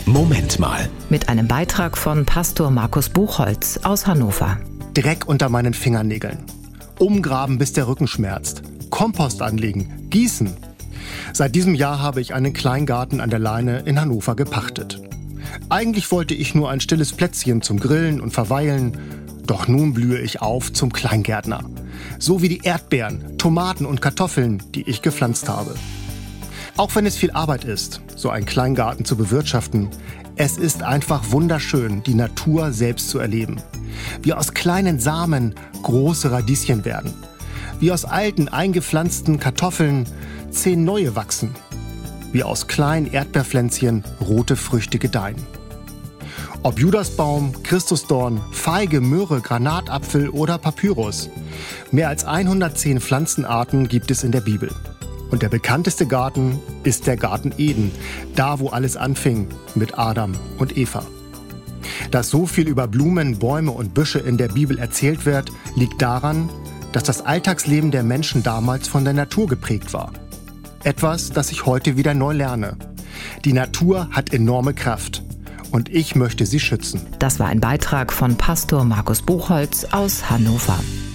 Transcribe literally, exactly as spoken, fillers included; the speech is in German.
Moment mal. Mit einem Beitrag von Pastor Markus Buchholz aus Hannover. Dreck unter meinen Fingernägeln. Umgraben, bis der Rücken schmerzt. Kompost anlegen. Gießen. Seit diesem Jahr habe ich einen Kleingarten an der Leine in Hannover gepachtet. Eigentlich wollte ich nur ein stilles Plätzchen zum Grillen und Verweilen. Doch nun blühe ich auf zum Kleingärtner. So wie die Erdbeeren, Tomaten und Kartoffeln, die ich gepflanzt habe. Auch wenn es viel Arbeit ist, so einen Kleingarten zu bewirtschaften, es ist einfach wunderschön, die Natur selbst zu erleben. Wie aus kleinen Samen große Radieschen werden. Wie aus alten, eingepflanzten Kartoffeln zehn neue wachsen. Wie aus kleinen Erdbeerpflänzchen rote Früchte gedeihen. Ob Judasbaum, Christusdorn, Feige, Möhre, Granatapfel oder Papyrus. Mehr als hundertzehn Pflanzenarten gibt es in der Bibel. Und der bekannteste Garten ist der Garten Eden, da wo alles anfing mit Adam und Eva. Dass so viel über Blumen, Bäume und Büsche in der Bibel erzählt wird, liegt daran, dass das Alltagsleben der Menschen damals von der Natur geprägt war. Etwas, das ich heute wieder neu lerne. Die Natur hat enorme Kraft und ich möchte sie schützen. Das war ein Beitrag von Pastor Markus Buchholz aus Hannover.